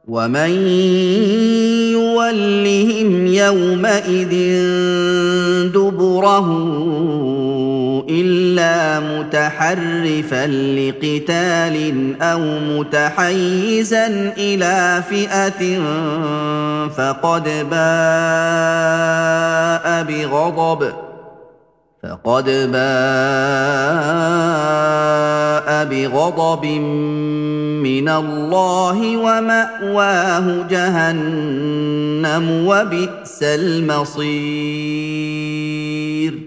ومن يولهم يومئذ دبره الا متحرفا لقتال او متحيزا الى فئه فقد باء بغضب من الله وماواه جهنم وبئس المصير